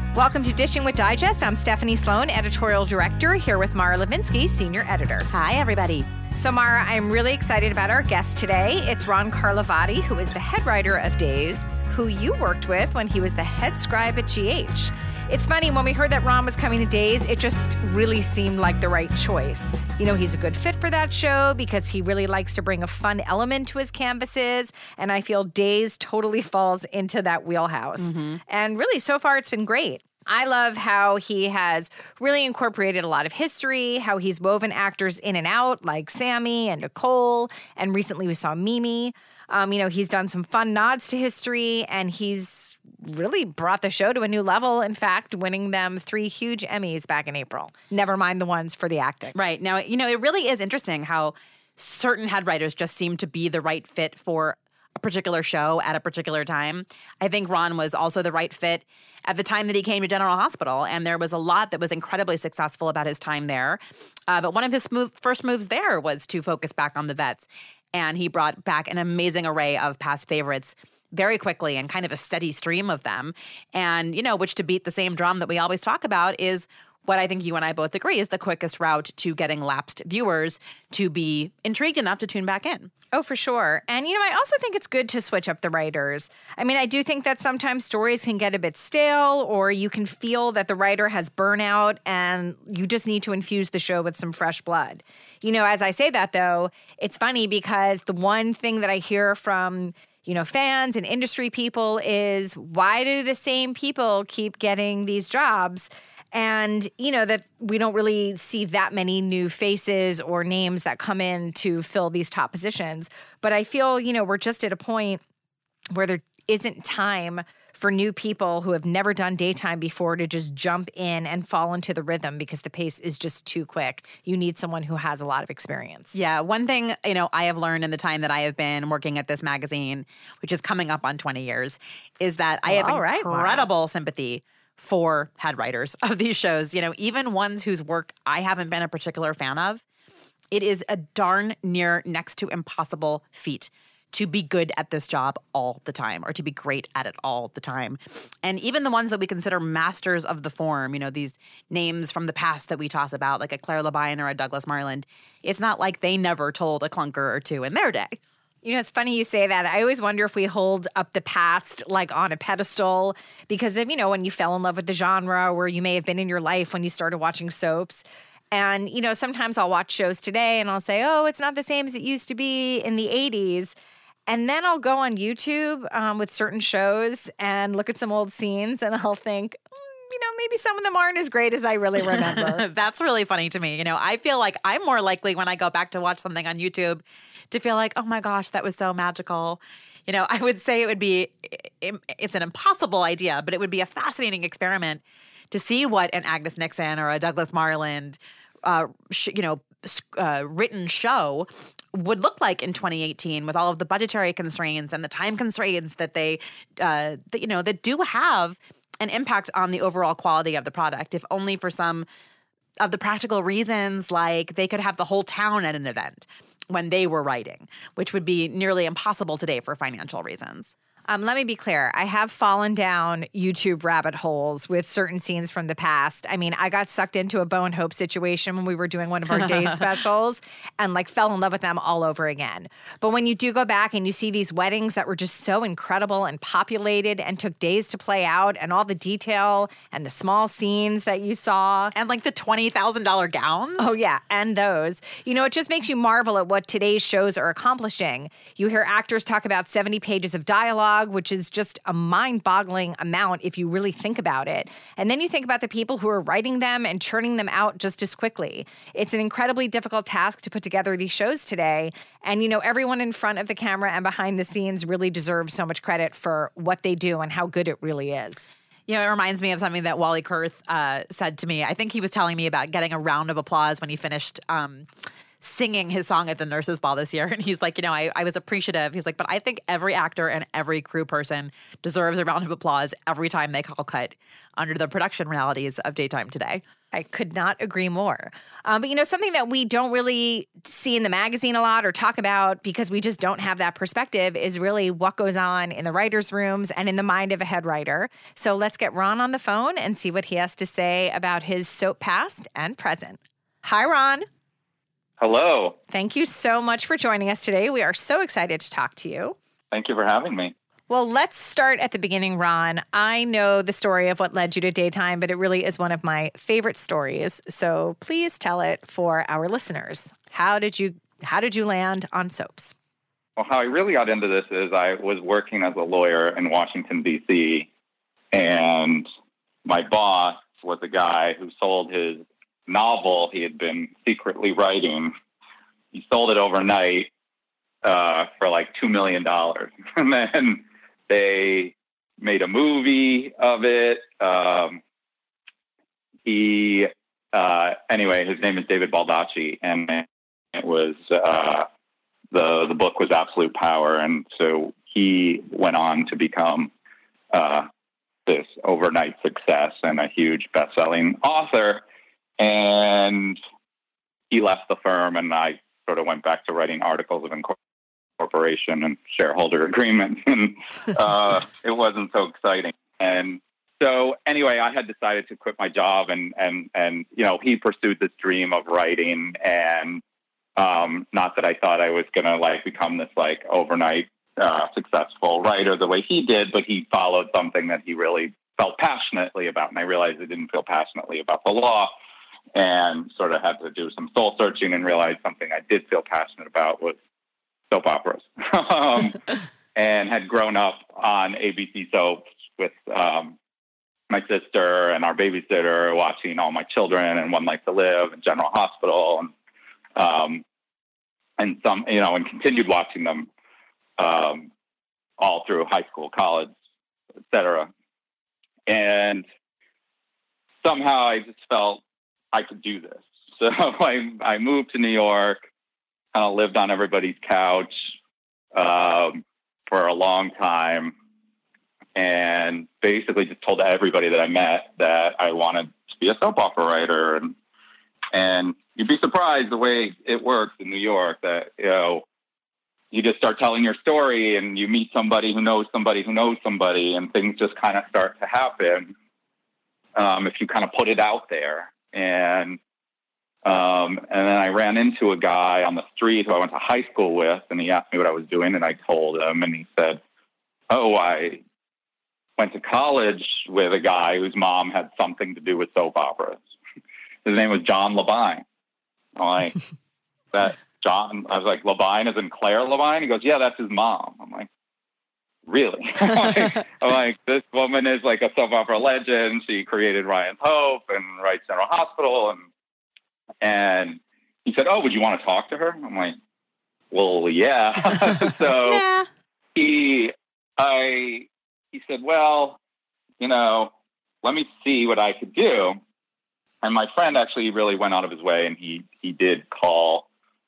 Welcome to Dishing with Digest. I'm Stephanie Sloan, editorial director, here with Mara Levinsky, senior editor. Hi, everybody. So, Mara, I'm really excited about our guest today. It's Ron Carlivati, who is the head writer of Days, who you worked with when he was the head scribe at GH. It's funny, when we heard that Ron was coming to Days, it just really seemed like the right choice. You know, he's a good fit for that show because he really likes to bring a fun element to his canvases, and I feel Days totally falls into that wheelhouse. And really, so far, it's been great. I love how he has really incorporated a lot of history, how he's woven actors in and out, like Sammy and Nicole, and recently we saw Mimi. He's done some fun nods to history, and he's really brought the show to a new level, in fact, winning them 3 huge Emmys back in April. Never mind the ones for the acting. Right. Now, it really is interesting how certain head writers just seem to be the right fit for a particular show at a particular time. I think Ron was also the right fit at the time that he came to General Hospital, and there was a lot that was incredibly successful about his time there. But one of his first moves there was to focus back on the vets, and he brought back an amazing array of past favorites very quickly and kind of a steady stream of them. And, which, to beat the same drum that we always talk about, is what I think you and I both agree is the quickest route to getting lapsed viewers to be intrigued enough to tune back in. Oh, for sure. And, I also think it's good to switch up the writers. I mean, I do think that sometimes stories can get a bit stale, or you can feel that the writer has burnout and you just need to infuse the show with some fresh blood. As I say that, though, it's funny because the one thing that I hear from fans and industry people is, why do the same people keep getting these jobs? And, that we don't really see that many new faces or names that come in to fill these top positions. But I feel, we're just at a point where there isn't time for new people who have never done daytime before to just jump in and fall into the rhythm because the pace is just too quick. You need someone who has a lot of experience. Yeah. One thing, I have learned in the time that I have been working at this magazine, which is coming up on 20 years, is that I have incredible sympathy for head writers of these shows, even ones whose work I haven't been a particular fan of. It is a darn near next to impossible feat to be good at this job all the time, or to be great at it all the time. And even the ones that we consider masters of the form, these names from the past that we toss about, like a Claire Labine or a Douglas Marland, it's not like they never told a clunker or two in their day. It's funny you say that. I always wonder if we hold up the past like on a pedestal because of, when you fell in love with the genre, where you may have been in your life when you started watching soaps. And, sometimes I'll watch shows today and I'll say, oh, it's not the same as it used to be in the 80s. And then I'll go on YouTube with certain shows and look at some old scenes and I'll think, maybe some of them aren't as great as I really remember. That's really funny to me. I feel like I'm more likely when I go back to watch something on YouTube to feel like, oh my gosh, that was so magical. I would say it's an impossible idea, but it would be a fascinating experiment to see what an Agnes Nixon or a Douglas Marland, written show would look like in 2018 with all of the budgetary constraints and the time constraints that that do have an impact on the overall quality of the product, if only for some of the practical reasons, like they could have the whole town at an event when they were writing, which would be nearly impossible today for financial reasons. Let me be clear. I have fallen down YouTube rabbit holes with certain scenes from the past. I mean, I got sucked into a Bo and Hope situation when we were doing one of our day specials and fell in love with them all over again. But when you do go back and you see these weddings that were just so incredible and populated and took days to play out, and all the detail and the small scenes that you saw. And the $20,000 gowns. Oh, yeah. And those. It just makes you marvel at what today's shows are accomplishing. You hear actors talk about 70 pages of dialogue, which is just a mind-boggling amount if you really think about it. And then you think about the people who are writing them and churning them out just as quickly. It's an incredibly difficult task to put together these shows today. And, everyone in front of the camera and behind the scenes really deserves so much credit for what they do and how good it really is. It reminds me of something that Wally Kurth said to me. I think he was telling me about getting a round of applause when he finished singing his song at the nurses' ball this year. And he's like, I was appreciative. He's like, but I think every actor and every crew person deserves a round of applause every time they call cut under the production realities of daytime today. I could not agree more. But, something that we don't really see in the magazine a lot or talk about because we just don't have that perspective is really what goes on in the writers' rooms and in the mind of a head writer. So let's get Ron on the phone and see what he has to say about his soap past and present. Hi, Ron. Hello. Thank you so much for joining us today. We are so excited to talk to you. Thank you for having me. Well, let's start at the beginning, Ron. I know the story of what led you to daytime, but it really is one of my favorite stories. So please tell it for our listeners. How did you land on soaps? Well, how I really got into this is I was working as a lawyer in Washington, D.C., and my boss was a guy who sold his novel he had been secretly writing. He sold it overnight for like $2 million. And then they made a movie of it. Anyway, his name is David Baldacci, and it was the book was Absolute Power, and so he went on to become this overnight success and a huge best-selling author. And he left the firm, and I sort of went back to writing articles of incorporation and shareholder agreements, and it wasn't so exciting. And so anyway, I had decided to quit my job, and he pursued this dream of writing, and not that I thought I was going to become this overnight successful writer the way he did, but he followed something that he really felt passionately about, and I realized I didn't feel passionately about the law, and sort of had to do some soul searching and realized something I did feel passionate about was soap operas. And had grown up on ABC soaps with my sister and our babysitter, watching All My Children and One Life to Live and General Hospital, and some, and continued watching them all through high school, college, etc. And somehow I just felt I could do this. So I moved to New York, kind of lived on everybody's couch for a long time, and basically just told everybody that I met that I wanted to be a soap opera writer. And you'd be surprised the way it works in New York, that, you just start telling your story and you meet somebody who knows somebody who knows somebody, and things just kind of start to happen if you kind of put it out there. And then I ran into a guy on the street who I went to high school with, and he asked me what I was doing, and I told him, and he said, "Oh, I went to college with a guy whose mom had something to do with soap operas." His name was John Labine. I'm like, that John? I was like, Labine as in Claire Labine? He goes, "Yeah, that's his mom." I'm like, really? I'm like, this woman is like a soap opera legend. She created Ryan's Hope and writes General Hospital. And he said, "Oh, would you want to talk to her?" I'm like, well, yeah. So Yeah. he said, "Well, let me see what I could do." And my friend actually really went out of his way, and he did call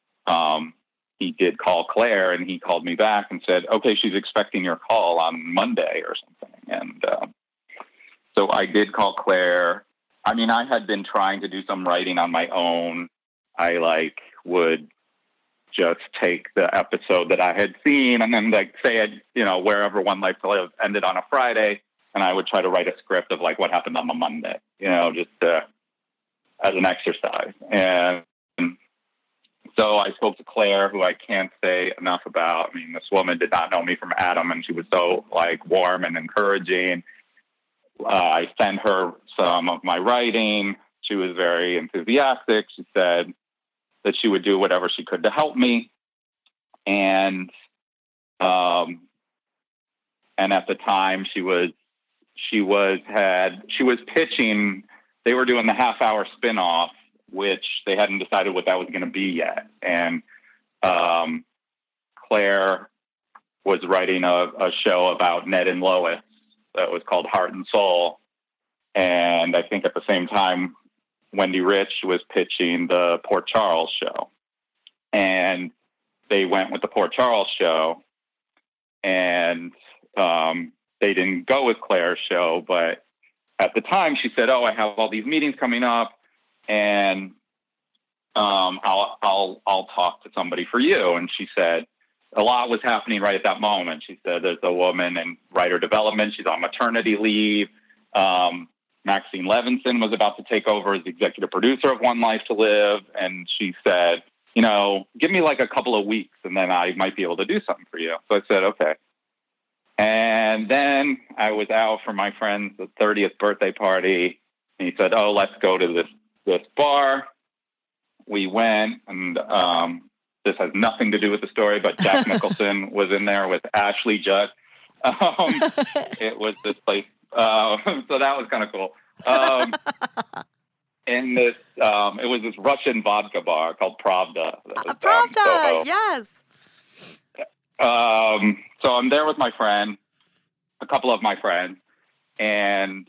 Claire, and he called me back and said, "Okay, she's expecting your call on Monday or something." And so I did call Claire. I mean, I had been trying to do some writing on my own. I would just take the episode that I had seen and then say, wherever One Life to Live ended on a Friday, and I would try to write a script of what happened on the Monday, just as an exercise. And so I spoke to Claire, who I can't say enough about. I mean, this woman did not know me from Adam, and she was so warm and encouraging. I sent her some of my writing. She was very enthusiastic. She said that she would do whatever she could to help me. And at the time she was pitching, they were doing the half-hour spinoff, which they hadn't decided what that was going to be yet. And Claire was writing a show about Ned and Lois that was called Heart and Soul. And I think at the same time, Wendy Rich was pitching the Port Charles show. and they went with the Port Charles show, and they didn't go with Claire's show. But at the time, she said, "Oh, I have all these meetings coming up, and I'll talk to somebody for you." And she said a lot was happening right at that moment. She said there's a woman in writer development. She's on maternity leave. Maxine Levinson was about to take over as executive producer of One Life to Live. And she said, give me like a couple of weeks and then I might be able to do something for you. So I said, okay. And then I was out for my friend's 30th birthday party. And he said, oh, let's go to this bar. We went, and this has nothing to do with the story, but Jack Nicholson was in there with Ashley Judd. It was this place. So that was kind of cool. In this, it was this Russian vodka bar called Pravda. Pravda, yes. So I'm there with my friend, a couple of my friends, and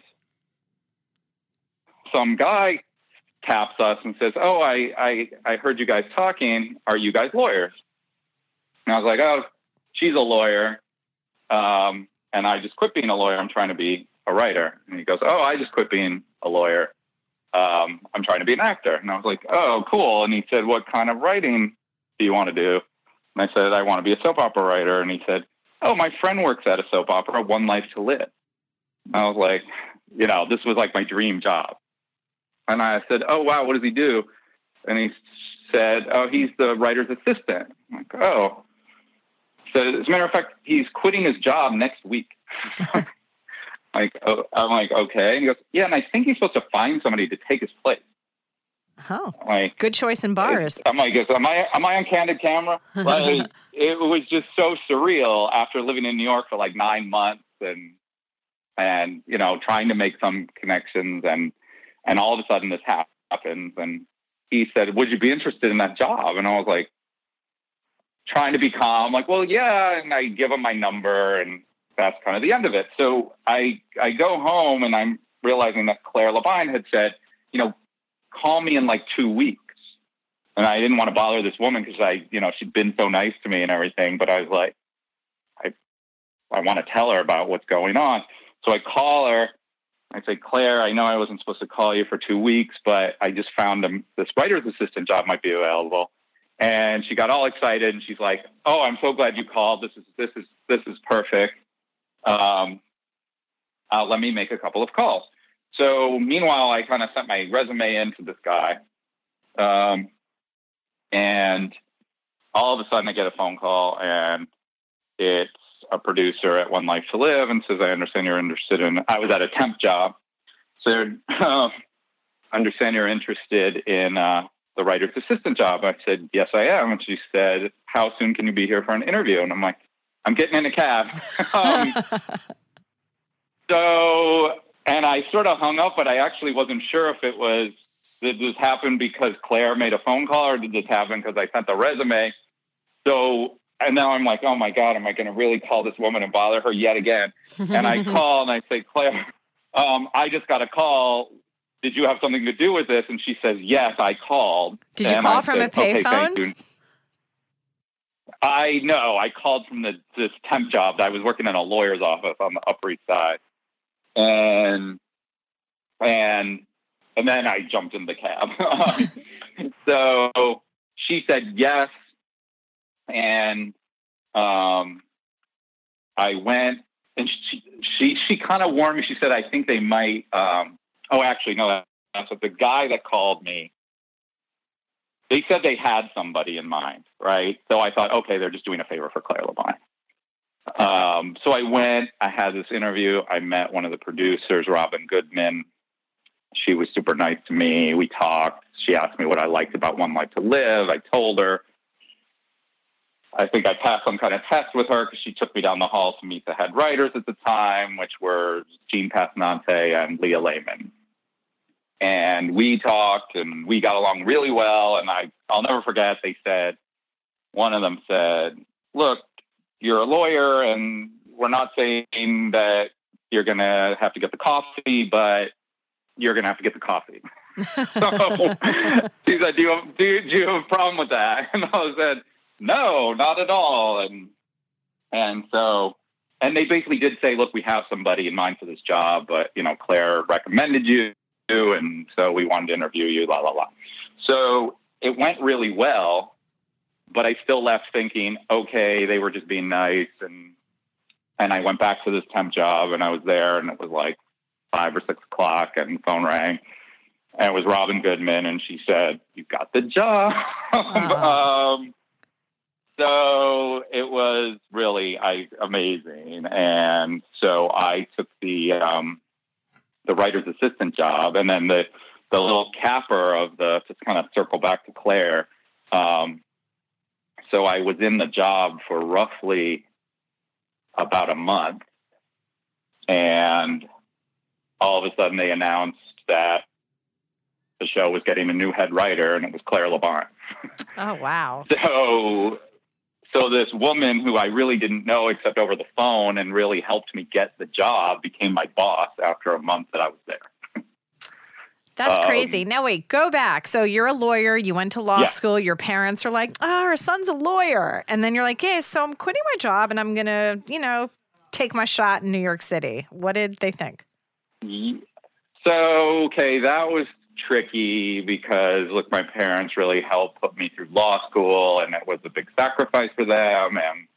some guy taps us and says, oh, I heard you guys talking. Are you guys lawyers? And I was like, oh, she's a lawyer. And I just quit being a lawyer. I'm trying to be a writer. And he goes, oh, I just quit being a lawyer. I'm trying to be an actor. And I was like, oh, cool. And he said, what kind of writing do you want to do? And I said, I want to be a soap opera writer. And he said, oh, my friend works at a soap opera, One Life to Live. And I was like, this was like my dream job. And I said, oh, wow, what does he do? And he said, oh, he's the writer's assistant. I'm like, oh. So as a matter of fact, he's quitting his job next week. I'm like, okay. And he goes, yeah, and I think he's supposed to find somebody to take his place. Oh, like, good choice in bars. I'm like, am I on candid camera? Like, it was just so surreal after living in New York for like 9 months and trying to make some connections and all of a sudden this happens. And he said, would you be interested in that job? And I was like, trying to be calm, like, well, yeah. And I give him my number and that's kind of the end of it. So I go home and I'm realizing that Claire Labine had said, call me in like 2 weeks. And I didn't want to bother this woman because she'd been so nice to me and everything. But I was like, I want to tell her about what's going on. So I call her. I say, Claire, I know I wasn't supposed to call you for 2 weeks, but I just found this writer's assistant job might be available. And she got all excited and she's like, oh, I'm so glad you called. This is perfect. Let me make a couple of calls. So meanwhile, I kind of sent my resume in to this guy. And all of a sudden I get a phone call and it's a producer at One Life to Live and says, I understand you're interested I was at a temp job. So understand you're interested in the writer's assistant job. I said, yes, I am. And she said, how soon can you be here for an interview? And I'm like, I'm getting in a cab. And I sort of hung up, but I actually wasn't sure if did this happen because Claire made a phone call or did this happen because I sent the resume? So, and now I'm like, oh my God, am I going to really call this woman and bother her yet again? And I call and I say, Claire, I just got a call. Did you have something to do with this? And she says, yes, I called. Did you call from a payphone? I called from this temp job. I was working in a lawyer's office on the Upper East Side. And then I jumped in the cab. So she said yes. And I went and she kind of warned me. She said, I think they might, actually, no, that's what the guy that called me, they said they had somebody in mind, right? So I thought, okay, they're just doing a favor for Claire Labine. So I went, I had this interview. I met one of the producers, Robin Goodman. She was super nice to me. We talked. She asked me what I liked about One Life to Live. I told her. I think I passed some kind of test with her because she took me down the hall to meet the head writers at the time, which were Gene Passanante and Leah Lehman. And we talked and we got along really well. And I'll never forget, one of them said, look, you're a lawyer and we're not saying that you're going to have to get the coffee, but you're going to have to get the coffee. So she said, do you have a problem with that? And I said, no, not at all. And they basically did say, look, we have somebody in mind for this job, but, Claire recommended you, and so we wanted to interview you, la, la, la. So it went really well, but I still left thinking, okay, they were just being nice. And I went back to this temp job, and I was there, and it was like 5 or 6 o'clock, and the phone rang. And it was Robin Goodman, and she said, you got the job. So it was really amazing. And so I took the writer's assistant job, and then the little capper of just kind of circle back to Claire. So I was in the job for roughly about a month, and all of a sudden they announced that the show was getting a new head writer, and it was Claire LeBon. Oh, wow. So this woman who I really didn't know except over the phone and really helped me get the job became my boss after a month that I was there. That's crazy. Now, wait, go back. So you're a lawyer. You went to law school. Your parents are like, oh, our son's a lawyer. And then you're like, hey, so I'm quitting my job and I'm going to, take my shot in New York City. What did they think? So, okay, that was tricky because, look, my parents really helped put me through law school, and it was a big sacrifice for them.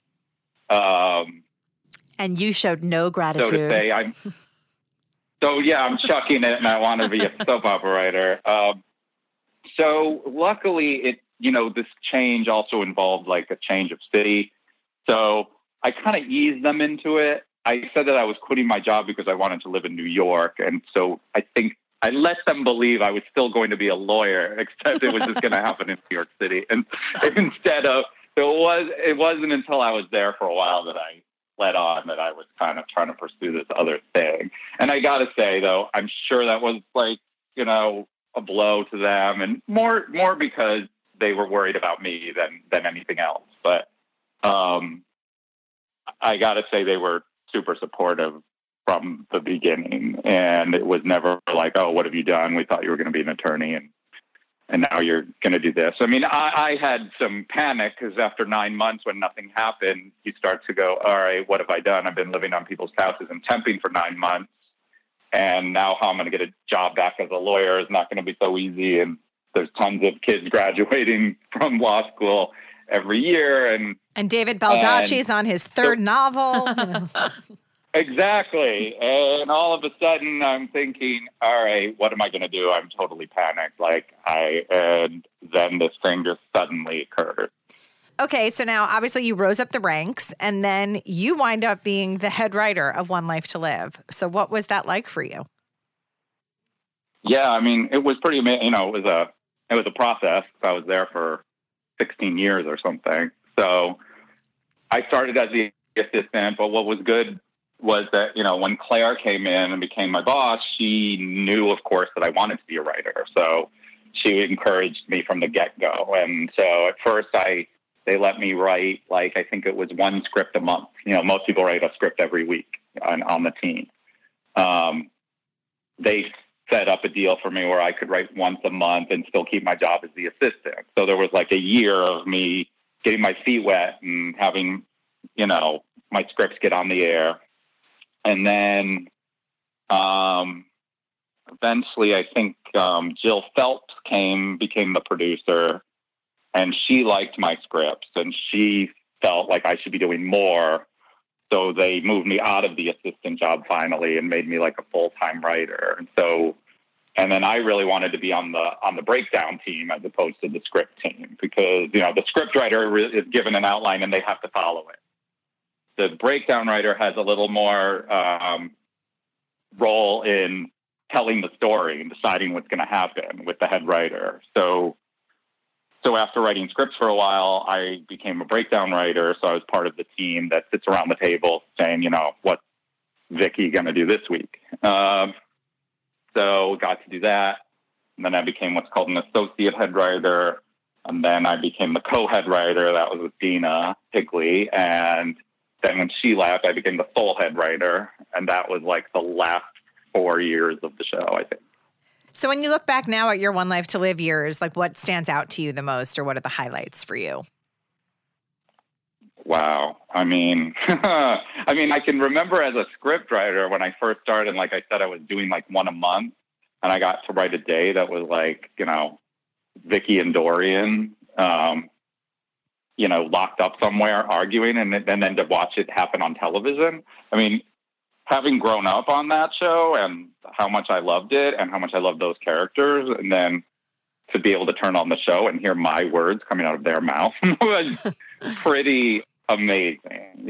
And you showed no gratitude. So to say, I'm chucking it, and I want to be a soap opera writer. So luckily, this change also involved like a change of city. So I kind of eased them into it. I said that I was quitting my job because I wanted to live in New York, and so I think I let them believe I was still going to be a lawyer, except it was just going to happen in New York City. And instead of, it wasn't until I was there for a while that I let on that I was kind of trying to pursue this other thing. And I got to say, though, I'm sure that was like, a blow to them, and more because they were worried about me than anything else. But I got to say they were super supportive from the beginning, and it was never like, oh, what have you done? We thought you were going to be an attorney, and now you're going to do this. I mean, I had some panic because after 9 months when nothing happened, you start to go, all right, what have I done? I've been living on people's couches and temping for 9 months, and now how I'm going to get a job back as a lawyer is not going to be so easy, and there's tons of kids graduating from law school every year. And David Baldacci's on his third novel. Exactly. And all of a sudden I'm thinking, all right, what am I going to do? I'm totally panicked. And then this thing just suddenly occurred. Okay. So now obviously you rose up the ranks, and then you wind up being the head writer of One Life to Live. So what was that like for you? Yeah. I mean, it was pretty amazing. It was a process. I was there for 16 years or something. So I started as the assistant, but what was good was that, when Claire came in and became my boss, she knew, of course, that I wanted to be a writer. So she encouraged me from the get-go. And so at first they let me write, I think it was 1 script a month. Most people write a script every week on the team. They set up a deal for me where I could write once a month and still keep my job as the assistant. So there was a year of me getting my feet wet and having, my scripts get on the air. And then eventually I think Jill Phelps became the producer, and she liked my scripts, and she felt like I should be doing more. So they moved me out of the assistant job finally and made me a full-time writer. And then I really wanted to be on the breakdown team as opposed to the script team, because, the script writer is given an outline and they have to follow it. The breakdown writer has a little more role in telling the story and deciding what's going to happen with the head writer. So after writing scripts for a while, I became a breakdown writer. So I was part of the team that sits around the table saying, what's Vicky going to do this week? So got to do that. And then I became what's called an associate head writer. And then I became the co-head writer. That was with Dina Higley. And then when she left, I became the sole head writer. And that was the last 4 years of the show, I think. So when you look back now at your One Life to Live years, like what stands out to you the most, or what are the highlights for you? Wow. I mean, I can remember as a script writer when I first started, and like I said, I was doing like one a month, and I got to write a day that was like, Vicky and Dorian, locked up somewhere arguing, and then to watch it happen on television. I mean, having grown up on that show and how much I loved it and how much I loved those characters, and then to be able to turn on the show and hear my words coming out of their mouth was pretty amazing,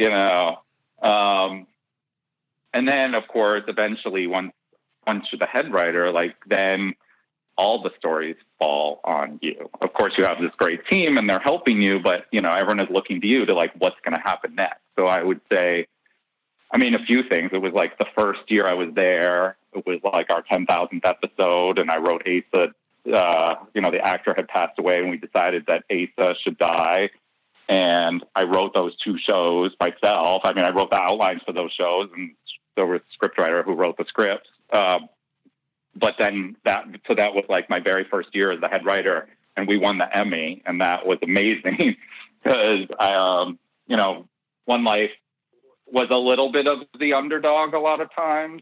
and then, of course, eventually once you're the head writer, like then all the stories fall on you. Of course, you have this great team and they're helping you, but everyone is looking to you to like, what's going to happen next? So I would say, a few things. It was like the first year I was there, it was like our 10,000th episode, and I wrote Asa. The actor had passed away, and we decided that Asa should die. And I wrote those two shows myself. I wrote the outlines for those shows, and there was a scriptwriter who wrote the scripts. But then that was like my very first year as the head writer, and we won the Emmy, and that was amazing because One Life was a little bit of the underdog a lot of times,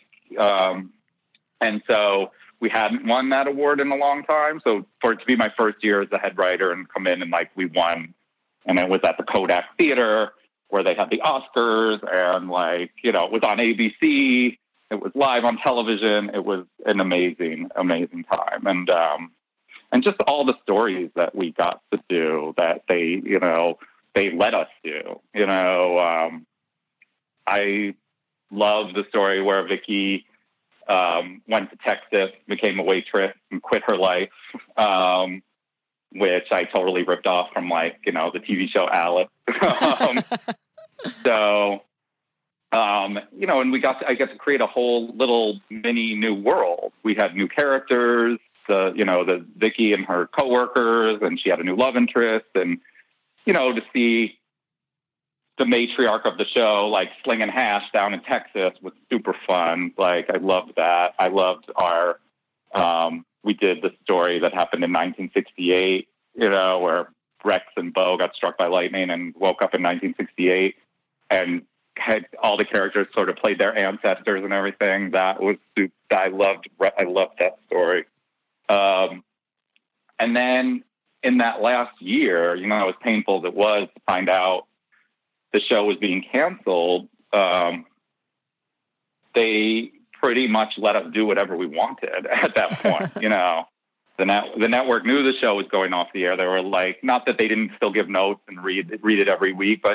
and so we hadn't won that award in a long time. So for it to be my first year as the head writer and come in and like we won, and it was at the Kodak Theater where they had the Oscars, and it was on ABC. It was live on television. It was an amazing, amazing time. And just all the stories that we got to do that they let us do, I love the story where Vicky went to Texas, became a waitress, and quit her life, which I totally ripped off from the TV show Alice. And I got to create a whole little mini new world. We had new characters, the Vicky and her coworkers, and she had a new love interest, and, to see the matriarch of the show, like slinging hash down in Texas was super fun. Like, I loved that. I loved we did the story that happened in 1968, where Rex and Bo got struck by lightning and woke up in 1968 and had all the characters sort of played their ancestors and everything. That was super. I loved that story. And then in that last year, as painful as it was to find out the show was being canceled, they pretty much let us do whatever we wanted at that point. The network knew the show was going off the air. They were like, not that they didn't still give notes and read it every week, but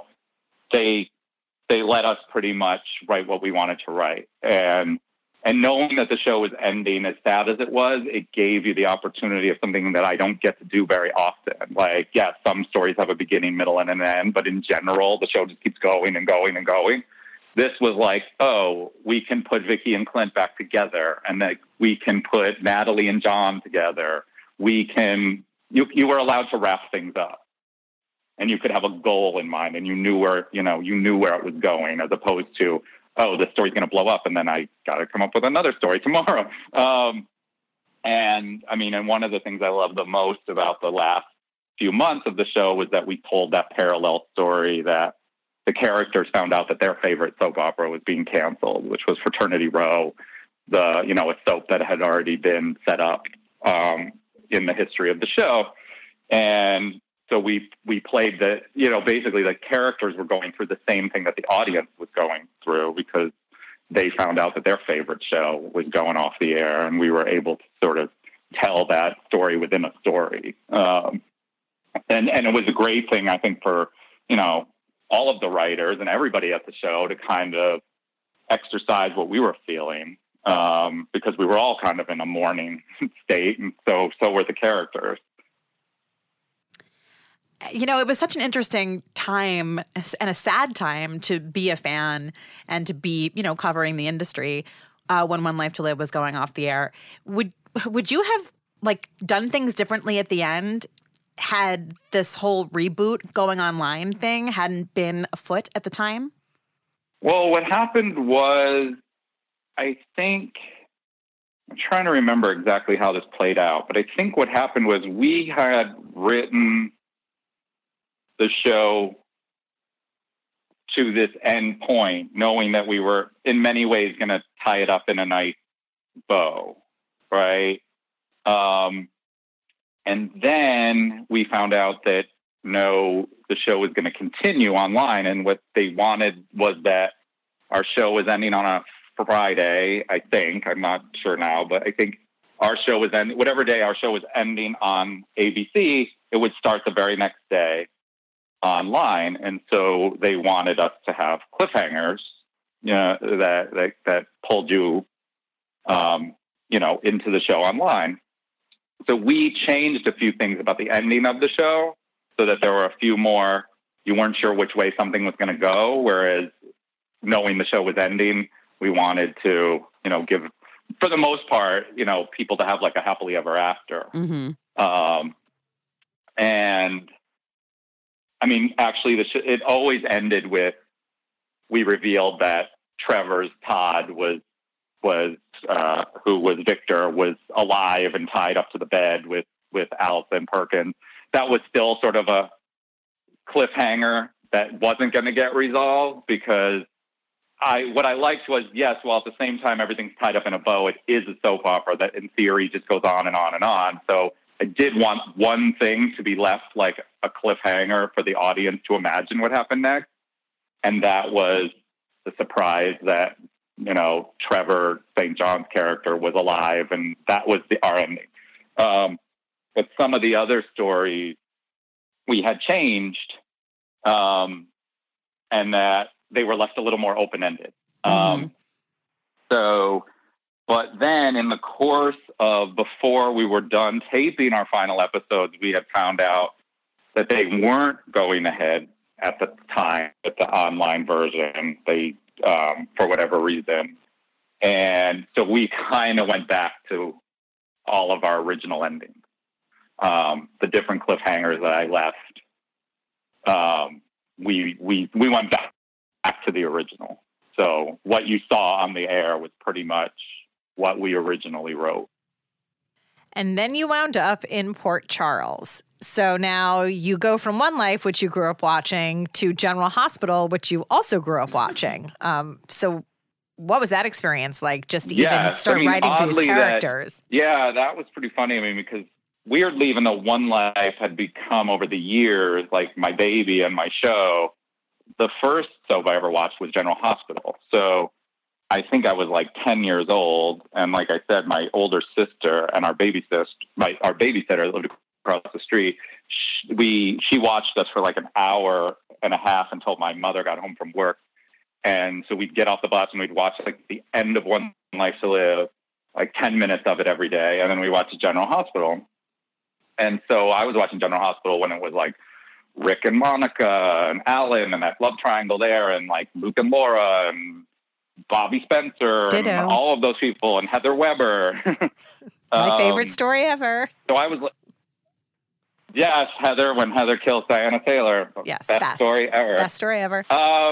they let us pretty much write what we wanted to write. And knowing that the show was ending, as sad as it was, it gave you the opportunity of something that I don't get to do very often. Like, yeah, some stories have a beginning, middle, and an end, but in general, the show just keeps going and going and going. This was like, oh, we can put Vicky and Clint back together, and that we can put Natalie and John together. We can, you were allowed to wrap things up, and you could have a goal in mind, and you knew where it was going, as opposed to, oh, this story's going to blow up, and then I got to come up with another story tomorrow. And one of the things I love the most about the last few months of the show was that we told that parallel story that the characters found out that their favorite soap opera was being canceled, which was Fraternity Row, a soap that had already been set up in the history of the show. And so we played basically the characters were going through the same thing that the audience was going through, because they found out that their favorite show was going off the air, and we were able to sort of tell that story within a story. And it was a great thing, I think, for, all of the writers and everybody at the show to kind of exercise what we were feeling, because we were all kind of in a mourning state, and so were the characters. It was such an interesting time and a sad time to be a fan and to be, covering the industry when One Life to Live was going off the air. Would you have done things differently at the end had this whole reboot going online thing hadn't been afoot at the time? Well, what happened was, I think I'm trying to remember exactly how this played out, but I think what happened was we had written the show to this end point, knowing that we were in many ways going to tie it up in a nice bow, right? And then we found out that no, the show was going to continue online, and what they wanted was that our show was ending on a Friday, I think. I'm not sure now, but I think our show was ending, whatever day our show was ending on ABC, it would start the very next day online. And so they wanted us to have cliffhangers, you know, that pulled you, into the show online. So we changed a few things about the ending of the show so that there were a few more, you weren't sure which way something was going to go. Whereas knowing the show was ending, we wanted to, give, for the most part, people to have like a happily ever after. Mm-hmm. And I mean, actually it always ended with, we revealed that Trevor's Todd who was Victor, was alive and tied up to the bed with Allison Perkins. That was still sort of a cliffhanger that wasn't going to get resolved, because what I liked was, yes, while at the same time everything's tied up in a bow, it is a soap opera that in theory just goes on and on and on. So I did want one thing to be left like a cliffhanger for the audience to imagine what happened next. And that was the surprise that, Trevor St. John's character was alive, and that was our ending. But some of the other stories we had changed, and that they were left a little more open-ended. But then in the course of, before we were done taping our final episodes, we had found out that they weren't going ahead at the time with the online version. They, for whatever reason. And so we kind of went back to all of our original endings. The different cliffhangers that I left, we went back to the original. So what you saw on the air was pretty much what we originally wrote. And then you wound up in Port Charles. So now you go from One Life, which you grew up watching, to General Hospital, which you also grew up watching. So what was that experience like, just even start writing for these characters? That was pretty funny. I mean, because weirdly, even though One Life had become over the years like my baby and my show, the first soap I ever watched was General Hospital. So I think I was like 10 years old. And like I said, my older sister and our babysitter lived across the street. She watched us for like an hour and a half until my mother got home from work. And so we'd get off the bus and we'd watch like the end of One Life to Live, like 10 minutes of it every day. And then we watched General Hospital. And so I was watching General Hospital when it was like Rick and Monica and Alan and that love triangle there, and like Luke and Laura and Bobby Spencer and all of those people, and Heather Weber. My favorite story ever. So I was like, yes, Heather, when Heather kills Diana Taylor. Yes, best story ever. Best story ever.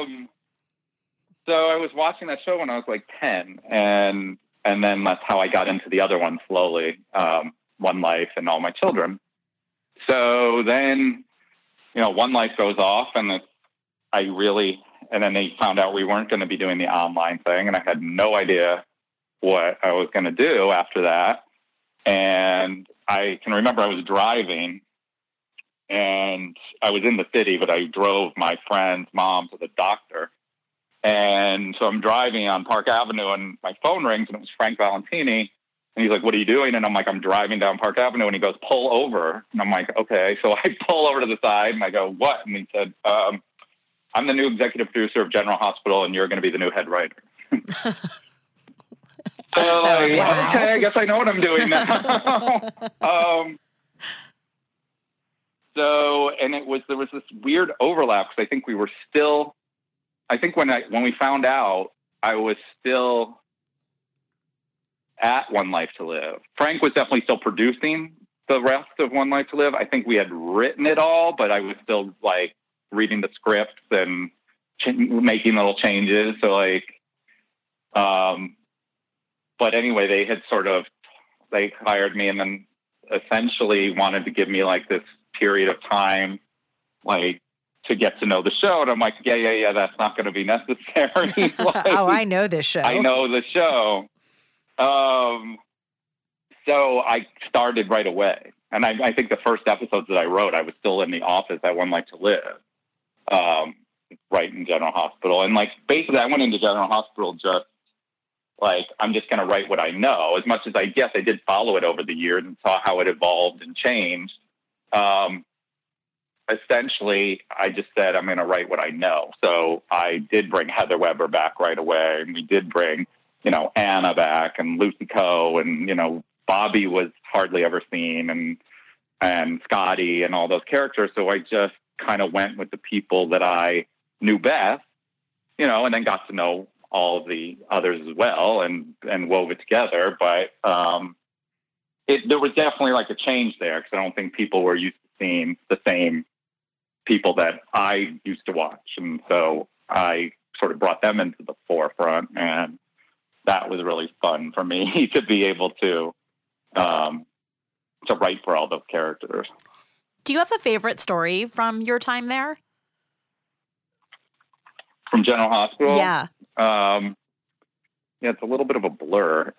So I was watching that show when I was like 10, and then that's how I got into the other one slowly, One Life and All My Children. So then, One Life goes off, and then they found out we weren't going to be doing the online thing, and I had no idea what I was going to do after that. And I can remember I was driving, and I was in the city, but I drove my friend's mom to the doctor. And so I'm driving on Park Avenue, and my phone rings, and it was Frank Valentini. And he's like, "What are you doing?" And I'm like, "I'm driving down Park Avenue." And he goes, "Pull over." And I'm like, "Okay." So I pull over to the side, and I go, "What?" And he said, "I'm the new executive producer of General Hospital, and you're going to be the new head writer." Okay, I guess I know what I'm doing now. And there was this weird overlap, because I think we were still, when we found out, I was still at One Life to Live. Frank was definitely still producing the rest of One Life to Live. I think we had written it all, but I was still like reading the scripts and making little changes. So like, but anyway, they hired me and then essentially wanted to give me like this period of time, like, to get to know the show. And I'm like, yeah, that's not going to be necessary. Like, I know this show. I know the show. So I started right away. And I think the first episodes that I wrote, I was still in the office at One Life to Live, right in General Hospital. And like, basically I went into General Hospital just like, I'm just going to write what I know, as much as I guess I did follow it over the years and saw how it evolved and changed. Essentially, I just said, I'm going to write what I know. So I did bring Heather Weber back right away. And we did bring, Anna back and Lucy Coe, and, Bobby was hardly ever seen, and Scotty and all those characters. So I just kind of went with the people that I knew best, and then got to know all of the others as well and wove it together. But there was definitely like a change there, because I don't think people were used to seeing the same people that I used to watch. And so I sort of brought them into the forefront, and that was really fun for me to be able to write for all those characters. Do you have a favorite story from your time there? From General Hospital? Yeah. Yeah, it's a little bit of a blur.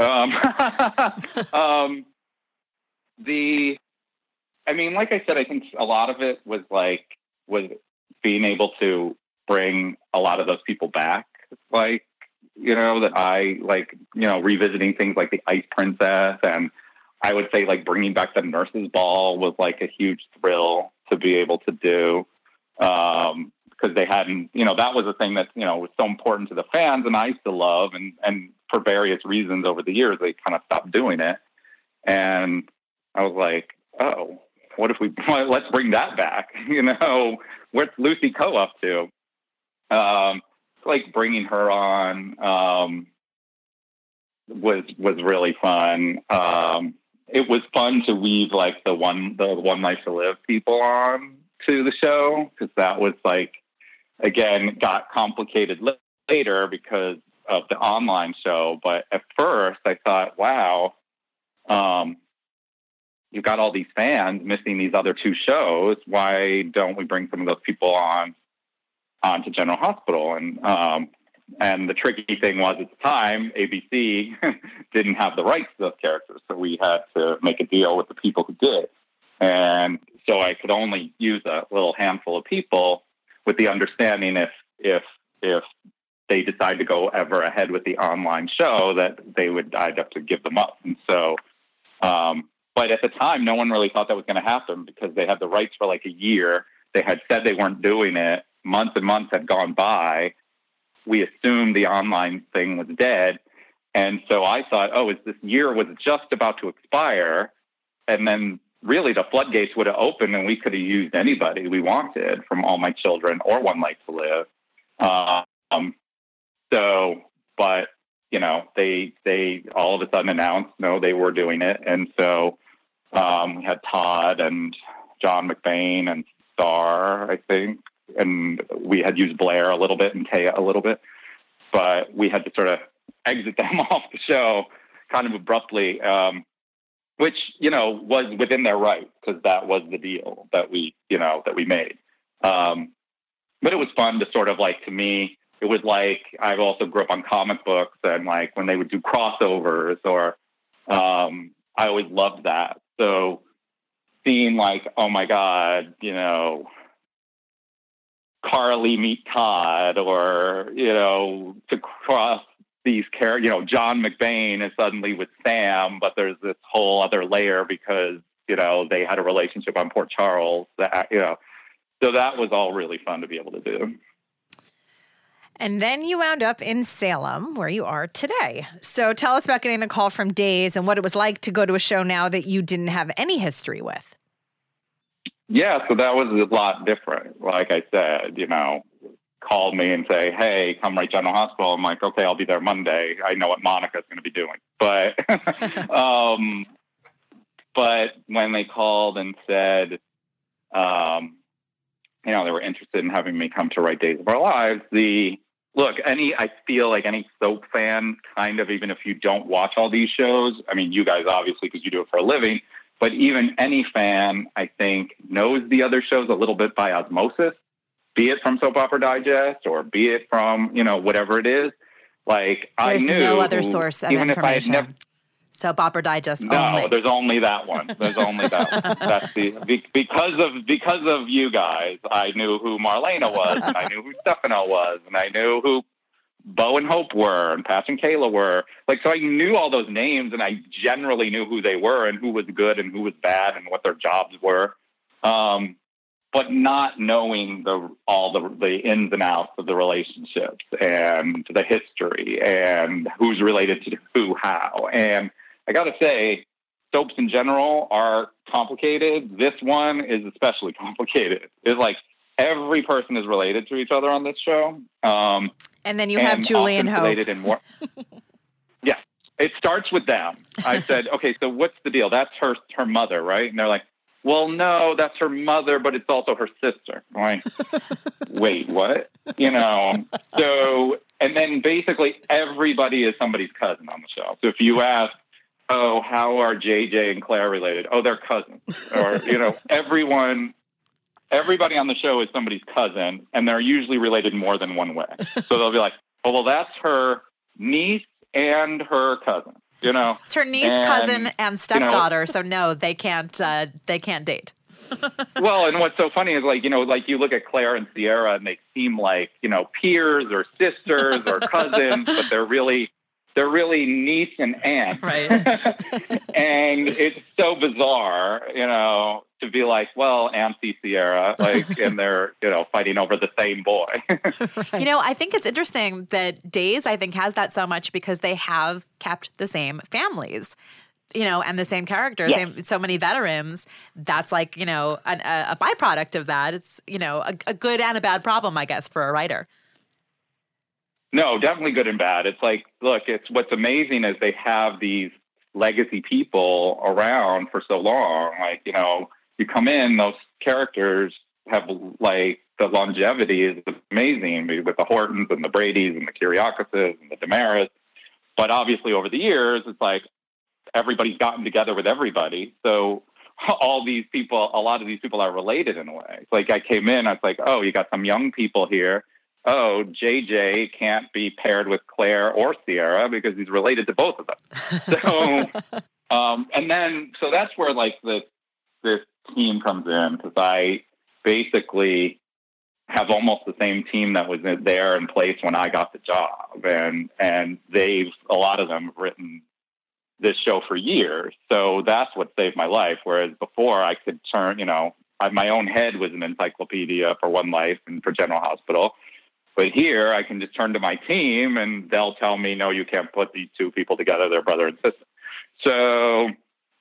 Like I said, I think a lot of it was being able to bring a lot of those people back. That I revisiting things like the Ice Princess, and I would say like bringing back the Nurses Ball was like a huge thrill to be able to do. Because they hadn't, that was a thing that, was so important to the fans, and I used to love, and for various reasons over the years, they kind of stopped doing it. And I was like, oh, what if let's bring that back? What's Lucy Coe up to? Bringing her on was really fun. It was fun to weave the One Life to Live people on to the show, because that was again, got complicated later because of the online show. But at first I thought, wow, you've got all these fans missing these other two shows. Why don't we bring some of those people onto General Hospital? And the tricky thing was, at the time, ABC didn't have the rights to those characters. So we had to make a deal with the people who did. And so I could only use a little handful of people, with the understanding if they decide to go ever ahead with the online show, that I'd have to give them up. And so, but at the time, no one really thought that was going to happen, because they had the rights for a year. They had said they weren't doing it. Months and months had gone by. We assumed the online thing was dead. And so I thought, this year was just about to expire. And then really the floodgates would have opened, and we could have used anybody we wanted from All My Children or One Life to Live. But they all of a sudden announced, no, they were doing it. And so we had Todd and John McBain and Star, I think, and we had used Blair a little bit and Taya a little bit, but we had to sort of exit them off the show kind of abruptly, which, was within their right, because that was the deal that we made. But it was fun to sort of to me, it was I also grew up on comic books, and when they would do crossovers, or I always loved that. So seeing oh my God, Carly meet Todd, or, to cross these characters, John McBain is suddenly with Sam, but there's this whole other layer because, they had a relationship on Port Charles, that, so that was all really fun to be able to do. And then you wound up in Salem, where you are today. So tell us about getting the call from Days and what it was like to go to a show now that you didn't have any history with. Yeah, so that was a lot different. Like I said, called me and say, hey, come write General Hospital. I'm like, okay, I'll be there Monday. I know what Monica's going to be doing. But but when they called and said, they were interested in having me come to write Days of Our Lives, look, I feel like any soap fan, kind of, even if you don't watch all these shows, I mean, you guys obviously, because you do it for a living, but even any fan, I think, knows the other shows a little bit by osmosis, be it from Soap Opera Digest or be it from, whatever it is. Like, there's I knew no other source of even information. If I had never, Soap Opera Digest no, only. there's only that one. There's only that one. That's because of you guys, I knew who Marlena was, and I knew who Stefano was, and I knew who Bo and Hope were, and Patch and Kayla were. Like, so I knew all those names, and I generally knew who they were and who was good and who was bad and what their jobs were. But not knowing all the ins and outs of the relationships and the history and who's related to who, how. And I got to say, soaps in general are complicated. This one is especially complicated. It's like every person is related to each other on this show. And then you have Julie and Hope. In more, yeah, it starts with them. I said, okay, so what's the deal? That's her mother, right? And they're like, well, no, that's her mother, but it's also her sister. I'm like, wait, what? So, and then basically everybody is somebody's cousin on the show. So if you ask, oh, how are JJ and Claire related? Oh, they're cousins. Or, everybody on the show is somebody's cousin, and they're usually related more than one way. So they'll be like, oh, well, that's her niece and her cousin. It's her niece, cousin, and stepdaughter. So no, they can't date. Well, and what's so funny is like you look at Claire and Sierra, and they seem like peers or sisters or cousins, but they're really niece and aunt. Right. And it's so bizarre, to be like, well, Auntie Sierra, and they're, fighting over the same boy. Right. I think it's interesting that Days, I think, has that so much because they have kept the same families, and the same characters, so many veterans. That's like, a byproduct of that. It's, a good and a bad problem, I guess, for a writer. No, definitely good and bad. It's like, look, what's amazing is they have these legacy people around for so long. Like, you come in, those characters have like the longevity is amazing with the Hortons and the Bradys and the Kiriakoses and the Damaras. But obviously over the years, it's like everybody's gotten together with everybody. So all these people, a lot of these people are related in a way. It's like I came in, I was like, oh, you got some young people here. Oh, JJ can't be paired with Claire or Sierra because he's related to both of them. So, so that's where like this team comes in, because I basically have almost the same team that was there in place when I got the job, and a lot of them have written this show for years. So that's what saved my life. Whereas before I could turn, my own head was an encyclopedia for One Life and for General Hospital. But here I can just turn to my team and they'll tell me, no, you can't put these two people together. They're brother and sister. So,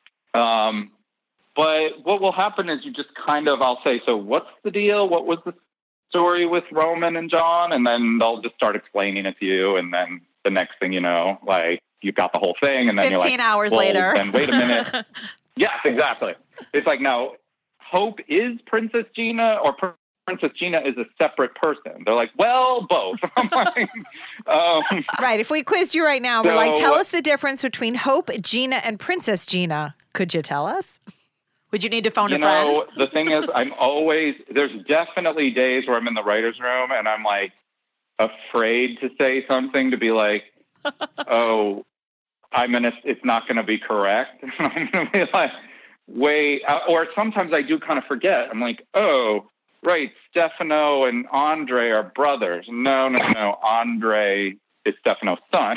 but what will happen is you just I'll say, so what's the deal? What was the story with Roman and John? And then they'll just start explaining it to you. And then the next thing you know, like you've got the whole thing. And then 15 you're like, hours well, later. Then wait a minute. Yes, exactly. It's like, now Hope is Princess Gina or Princess Gina is a separate person. They're like, well, both. I'm like, right. If we quizzed you right now, we're like, tell us the difference between Hope, Gina, and Princess Gina. Could you tell us? Would you need to phone a friend? The thing is, there's definitely days where I'm in the writer's room and I'm like afraid to say something, to be like, oh, it's not going to be correct. I'm going to be like, wait, or sometimes I do kind of forget. I'm like, oh, right, Stefano and Andre are brothers. No. Andre is Stefano's son.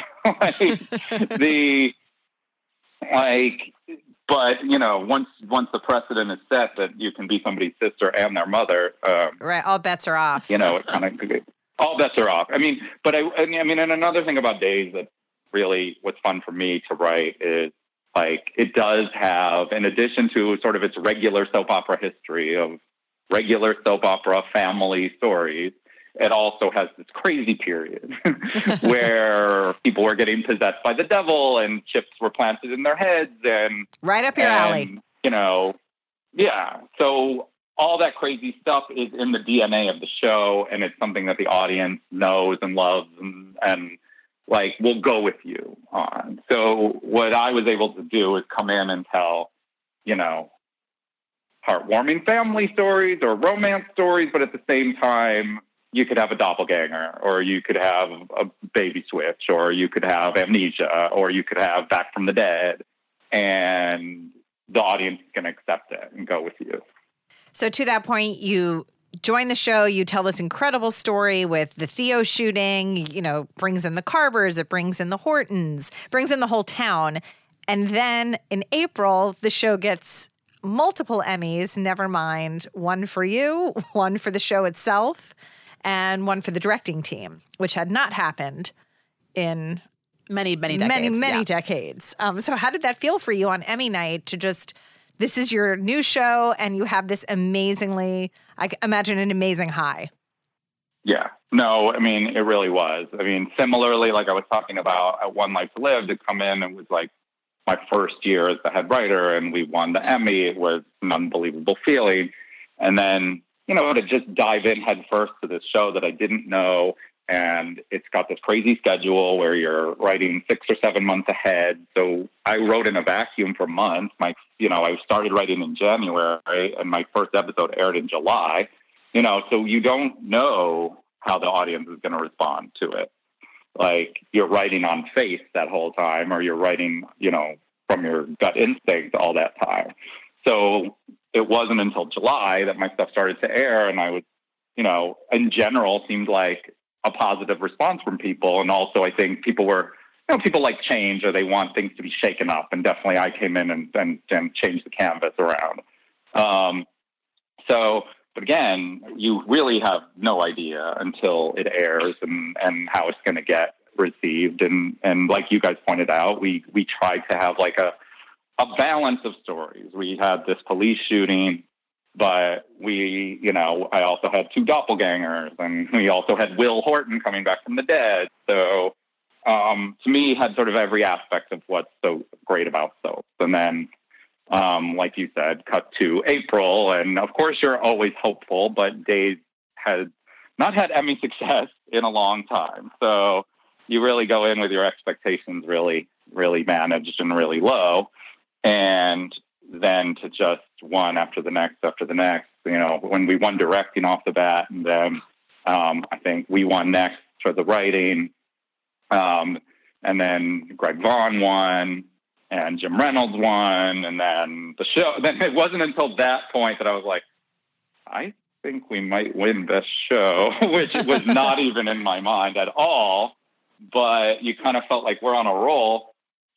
But once the precedent is set that you can be somebody's sister and their mother, right, all bets are off. It kind of all bets are off. And another thing about Days that really what's fun for me to write is like it does have, in addition to sort of its regular soap opera history of regular soap opera family stories, it also has this crazy period where people were getting possessed by the devil and chips were planted in their heads and right up your alley. Yeah. So all that crazy stuff is in the DNA of the show, and it's something that the audience knows and loves and like will go with you on. So what I was able to do is come in and tell, you know, heartwarming family stories or romance stories, but at the same time, you could have a doppelganger, or you could have a baby switch, or you could have amnesia, or you could have Back from the Dead, and the audience is going to accept it and go with you. So to that point, you join the show, you tell this incredible story with the Theo shooting, you know, brings in the Carvers, it brings in the Hortons, brings in the whole town. And then in April, the show gets multiple Emmys, never mind one for you, one for the show itself, and one for the directing team, which had not happened in many decades. So how did that feel for you on Emmy night to just, this is your new show and you have this amazingly, I imagine an amazing high. Yeah, no, I mean, it really was. I mean, similarly, like I was talking about at One Life to Live, to come in, it was like my first year as the head writer and we won the Emmy. It was an unbelievable feeling. And then, you know, to just dive in head first to this show that I didn't know. And it's got this crazy schedule where you're writing 6 or 7 months ahead. So I wrote in a vacuum for months. I started writing in January and my first episode aired in July, you know, so you don't know how the audience is going to respond to it. Like you're writing on faith that whole time, or you're writing, you know, from your gut instinct all that time. So it wasn't until July that my stuff started to air, and I was, you know, in general seemed like a positive response from people. And also I think people were, you know, people like change, or they want things to be shaken up. And definitely I came in and changed the canvas around. But again, you really have no idea until it airs and how it's going to get received. And like you guys pointed out, we tried to have like a balance of stories. We had this police shooting, but I also had 2 doppelgangers, and we also had Will Horton coming back from the dead. So to me, it had sort of every aspect of what's so great about soaps. And then, like you said, cut to April, and of course you're always hopeful, but Days had not had Emmy success in a long time. So you really go in with your expectations really, really managed and really low. And then to just one after the next, you know, when we won directing off the bat, and then I think we won next for the writing, and then Greg Vaughn won, and Jim Reynolds won, and then the show. Then it wasn't until that point that I was like, I think we might win this show, which was not even in my mind at all. But you kind of felt like we're on a roll,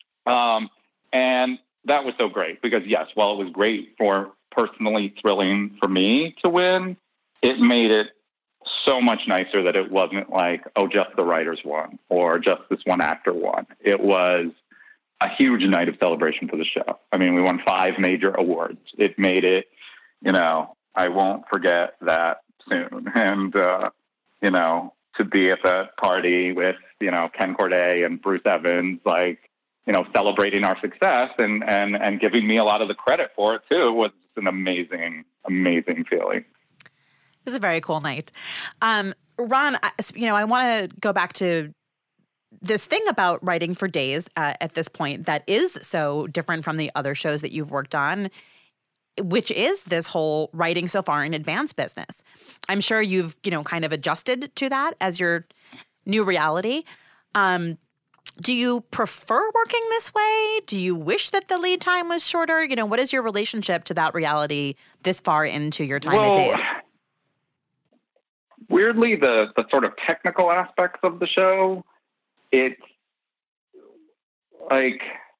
and that was so great because, yes, while it was great for personally thrilling for me to win, it made it so much nicer that it wasn't like, oh, just the writers won or just this one actor won. It was a huge night of celebration for the show. I mean, we won 5 major awards. It made it, you know, I won't forget that soon. And, you know, to be at that party with, you know, Ken Corday and Bruce Evans, like, you know, celebrating our success and giving me a lot of the credit for it too, was just an amazing, amazing feeling. It was a very cool night. Ron, I want to go back to this thing about writing for Days at this point that is so different from the other shows that you've worked on, which is this whole writing so far in advance business. I'm sure you've, you know, kind of adjusted to that as your new reality. Do you prefer working this way? Do you wish that the lead time was shorter? You know, what is your relationship to that reality this far into your time at Days? Weirdly, the sort of technical aspects of the show, it's like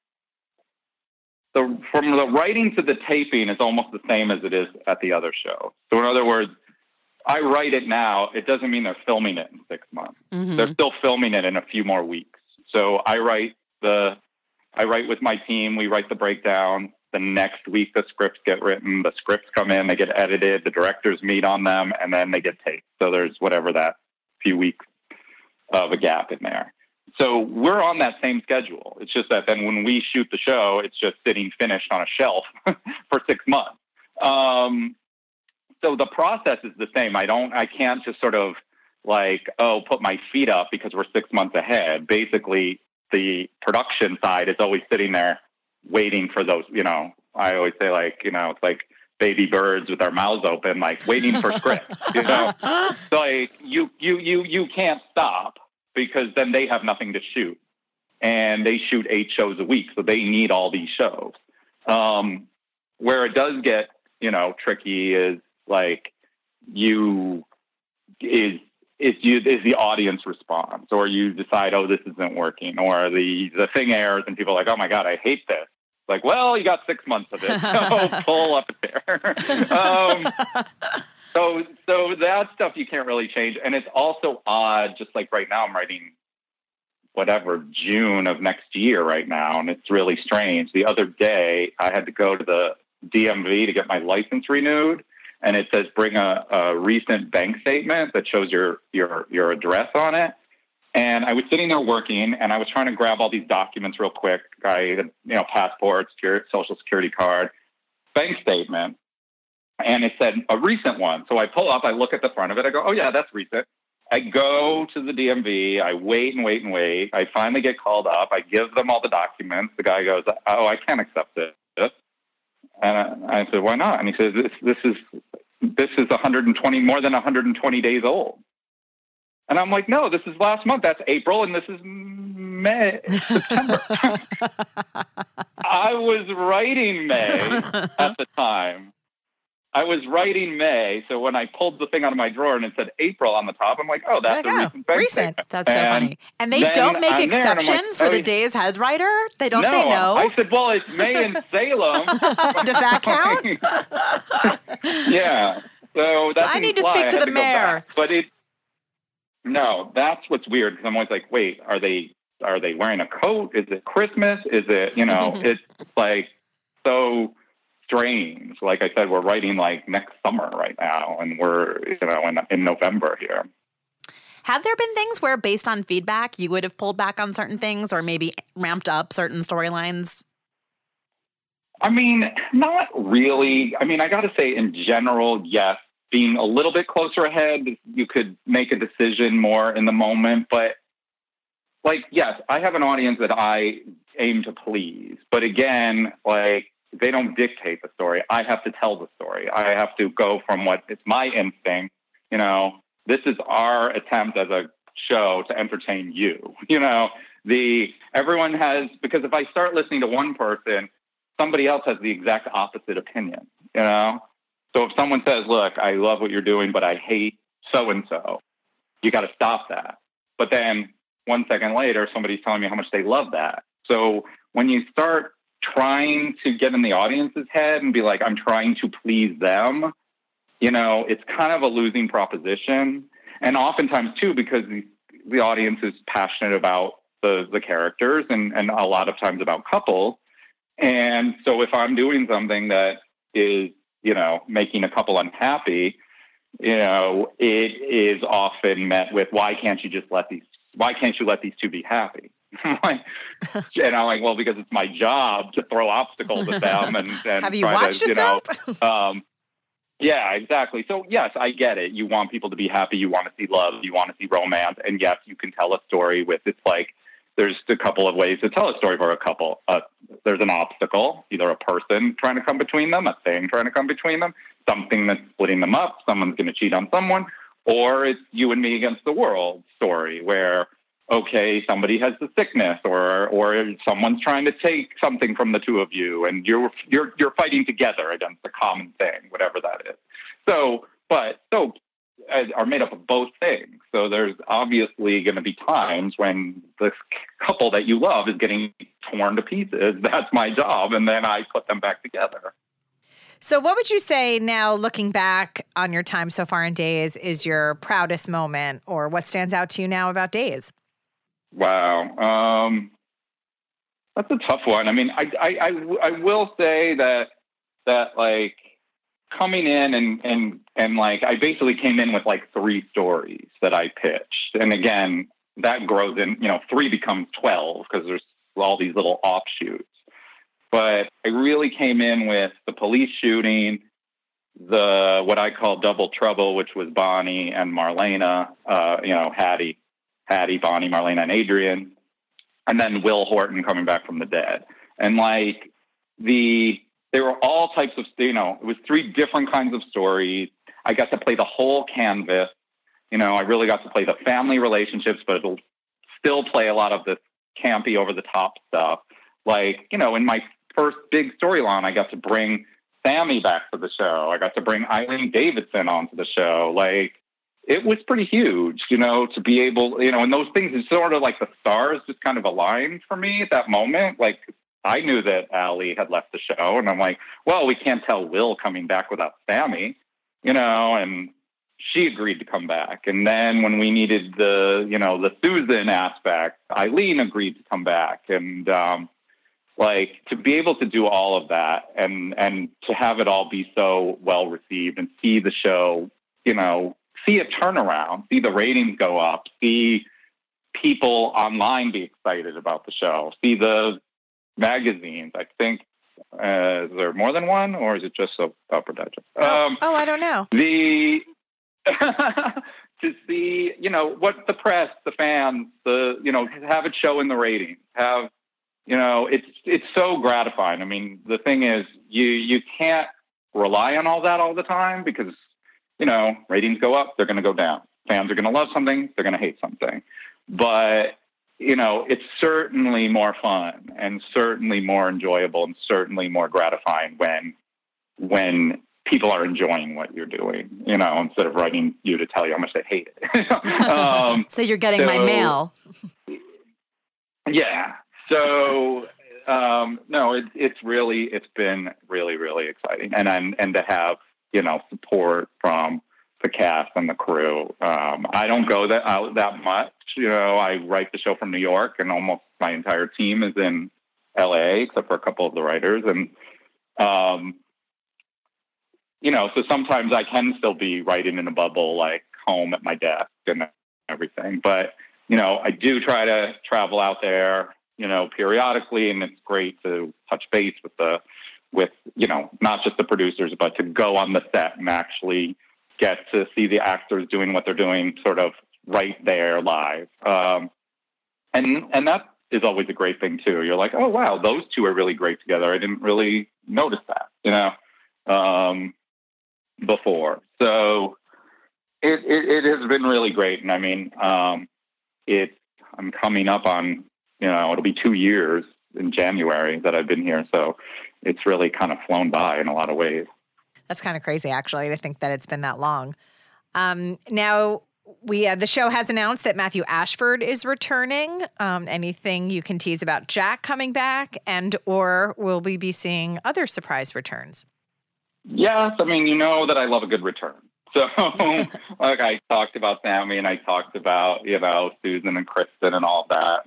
from the writing to the taping is almost the same as it is at the other show. So in other words, I write it now. It doesn't mean they're filming it in 6 months. Mm-hmm. They're still filming it in a few more weeks. So I write with my team. We write the breakdown. The next week, the scripts get written. The scripts come in. They get edited. The directors meet on them, and then they get taped. So there's whatever that few weeks of a gap in there. So we're on that same schedule. It's just that then when we shoot the show, it's just sitting finished on a shelf for 6 months. so the process is the same. I can't just sort of like, put my feet up because we're 6 months ahead. Basically, the production side is always sitting there waiting for those, I always say, like, it's like baby birds with their mouths open, like waiting for scripts, So like you can't stop because then they have nothing to shoot, and they shoot 8 shows a week. So they need all these shows. Where it does get, tricky is like is the audience response, or you decide, this isn't working, or the thing airs and people are like, oh my God, I hate this. Like, well, you got 6 months of it, so pull up there. So that stuff you can't really change. And it's also odd, just like right now I'm writing June of next year right now, and it's really strange. The other day I had to go to the DMV to get my license renewed, and it says bring a recent bank statement that shows your address on it. And I was sitting there working, and I was trying to grab all these documents real quick. Passport, social security card, bank statement. And it said a recent one. So I pull up, I look at the front of it. I go, oh, yeah, that's recent. I go to the DMV. I wait and wait and wait. I finally get called up. I give them all the documents. The guy goes, oh, I can't accept it. And I said, why not? And he says, this is 120, more than 120 days old. And I'm like, no, this is last month. That's April, and this is September. I was writing May at the time. I was writing May, so when I pulled the thing out of my drawer and it said April on the top, I'm like, oh, that's a recent statement. That's so funny. And they don't make exceptions for the day's head writer? They know? I said, well, it's May in Salem. Does that count? Yeah. So that's I need to speak to the mayor. But no, that's what's weird, because I'm always like, wait, are they wearing a coat? Is it Christmas? Is it, it's like so strange. Like I said, we're writing like next summer right now, and we're, in November here. Have there been things where, based on feedback, you would have pulled back on certain things or maybe ramped up certain storylines? I mean, not really. I mean, I got to say, in general, yes. Being a little bit closer ahead, you could make a decision more in the moment. But, like, yes, I have an audience that I aim to please. But again, like, they don't dictate the story. I have to tell the story. I have to go from it's my instinct. This is our attempt as a show to entertain you. Everyone has, because if I start listening to one person, somebody else has the exact opposite opinion, So if someone says, look, I love what you're doing, but I hate so-and-so, you got to stop that. But then 1 second later, somebody's telling me how much they love that. So when you start trying to get in the audience's head and be like, I'm trying to please them, it's kind of a losing proposition. And oftentimes, too, because the audience is passionate about the characters and a lot of times about couples. And so if I'm doing something that is, making a couple unhappy, it is often met with, why can't you let these two be happy? And I'm like, well, because it's my job to throw obstacles at them and have you watched a soap? Yeah, exactly. So yes, I get it. You want people to be happy. You want to see love. You want to see romance. And yes, you can tell a story with, it's like, there's a couple of ways to tell a story for a couple. There's an obstacle, either a person trying to come between them, a thing trying to come between them, something that's splitting them up, someone's going to cheat on someone, or it's you and me against the world story where, okay, somebody has the sickness, or someone's trying to take something from the two of you, and you're fighting together against a common thing, whatever that is. So are made up of both things. So there's obviously going to be times when the couple that you love is getting torn to pieces. That's my job. And then I put them back together. So what would you say now, looking back on your time so far in Days, is your proudest moment, or what stands out to you now about Days? Wow. That's a tough one. I mean, I will say that like, coming in and like, I basically came in with like 3 stories that I pitched. And again, that grows in, 3 becomes 12 because there's all these little offshoots. But I really came in with the police shooting, what I call double trouble, which was Bonnie and Marlena, Hattie, Bonnie, Marlena, and Adrian, and then Will Horton coming back from the dead. And like they were all types of, it was 3 different kinds of stories. I got to play the whole canvas. I really got to play the family relationships, but it'll still play a lot of this campy over the top stuff. Like, in my first big storyline, I got to bring Sammy back to the show. I got to bring Eileen Davidson onto the show. Like, it was pretty huge, to be able, and those things is sort of like the stars just kind of aligned for me at that moment. Like, I knew that Allie had left the show, and I'm like, well, we can't tell Will coming back without Sammy, and she agreed to come back. And then when we needed the Susan aspect, Eileen agreed to come back. And, to be able to do all of that and to have it all be so well received and see the show, see a turnaround, see the ratings go up, see people online be excited about the show, see the magazines. I think, is there more than one, or is it just Upper Digest? I don't know. To see, what the press, the fans, have it show in the ratings, it's so gratifying. I mean, the thing is, you can't rely on all that all the time because, ratings go up, they're going to go down. Fans are going to love something, they're going to hate something. But, it's certainly more fun and certainly more enjoyable and certainly more gratifying when people are enjoying what you're doing, instead of writing you to tell you how much they hate it. So you're getting my mail. Yeah. So, no, it's been really, really exciting. And to have, support from the cast and the crew. I don't go out that much. I write the show from New York, and almost my entire team is in LA, except for a couple of the writers. And, so sometimes I can still be writing in a bubble, like home at my desk and everything. But, I do try to travel out there, periodically, and it's great to touch base with not just the producers, but to go on the set and actually get to see the actors doing what they're doing sort of right there live. And that is always a great thing too. You're like, oh wow, those two are really great together. I didn't really notice that, before. So it has been really great. And I mean, I'm coming up on, it'll be 2 years in January that I've been here. So it's really kind of flown by in a lot of ways. That's kind of crazy, actually, to think that it's been that long. Now, the show has announced that Matthew Ashford is returning. Anything you can tease about Jack coming back, or will we be seeing other surprise returns? Yes, I mean, that I love a good return. So, like I talked about Sammy, and I talked about, Susan and Kristen and all that.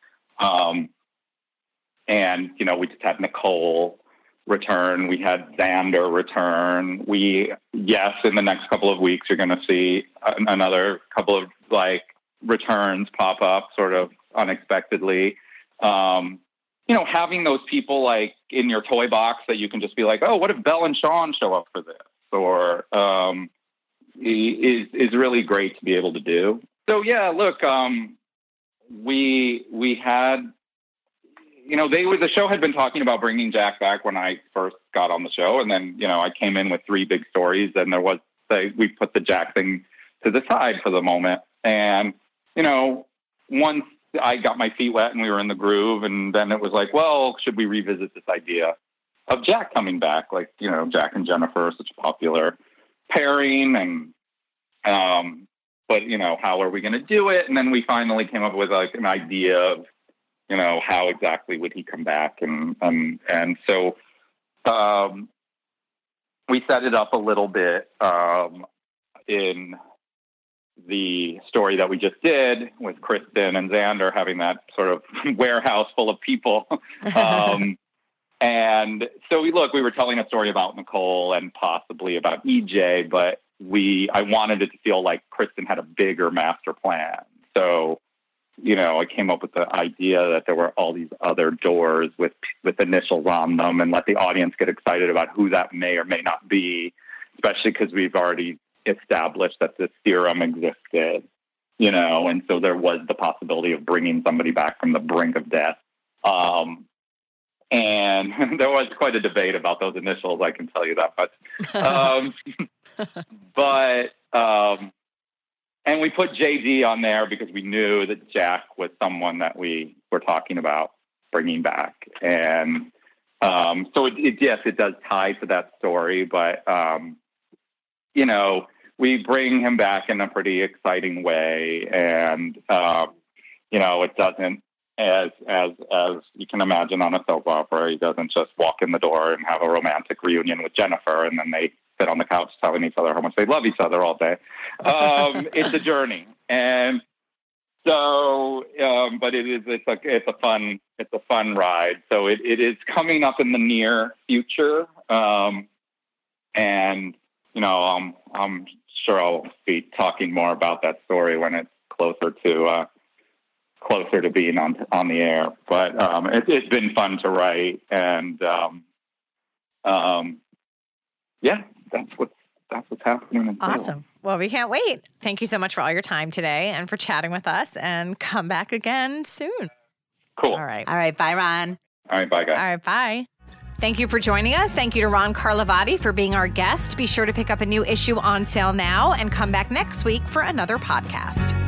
And we just had Nicole return. We had Xander return. In the next couple of weeks, you're going to see another couple of returns pop up sort of unexpectedly. Having those people in your toy box that you can just be like, oh, what if Belle and Sean show up for this? Or, is really great to be able to do. So yeah, look, we had, the show had been talking about bringing Jack back when I first got on the show. And then, I came in with 3 big stories, and we put the Jack thing to the side for the moment. And, once I got my feet wet and we were in the groove, and then it was like, well, should we revisit this idea of Jack coming back? Jack and Jennifer are such a popular pairing, and, but how are we going to do it? And then we finally came up with an idea of, how exactly would he come back? And so, we set it up a little bit, in the story that we just did with Kristen and Xander having that sort of warehouse full of people. And so we were telling a story about Nicole and possibly about EJ, but I wanted it to feel like Kristen had a bigger master plan. So, I came up with the idea that there were all these other doors with initials on them, and let the audience get excited about who that may or may not be. especially because we've already established that this serum existed, you know, and so there was the possibility of bringing somebody back from the brink of death. And there was quite a debate about those initials, I can tell you that much. And we put JD on there because we knew that Jack was someone that we were talking about bringing back. And so yes, it does tie to that story, but, you know, we bring him back in a pretty exciting way. And, you know, it doesn't, as you can imagine on a soap opera, he doesn't just walk in the door and have a romantic reunion with Jennifer and then they sit on the couch telling each other how much they love each other all day. It's a journey. And so, but it's a fun ride. So it is coming up in the near future. And, you know, I'm sure I'll be talking more about that story when it's closer to being on the air. But it's been fun to write, and yeah, that's what's happening. Awesome. Well, we can't wait. Thank you so much for all your time today and for chatting with us, and come back again soon. Cool. All right. Bye, Ron. All right. Bye, guys. All right. Bye. Thank you for joining us. Thank you to Ron Carlivati for being our guest. Be sure to pick up a new issue on sale now and come back next week for another podcast.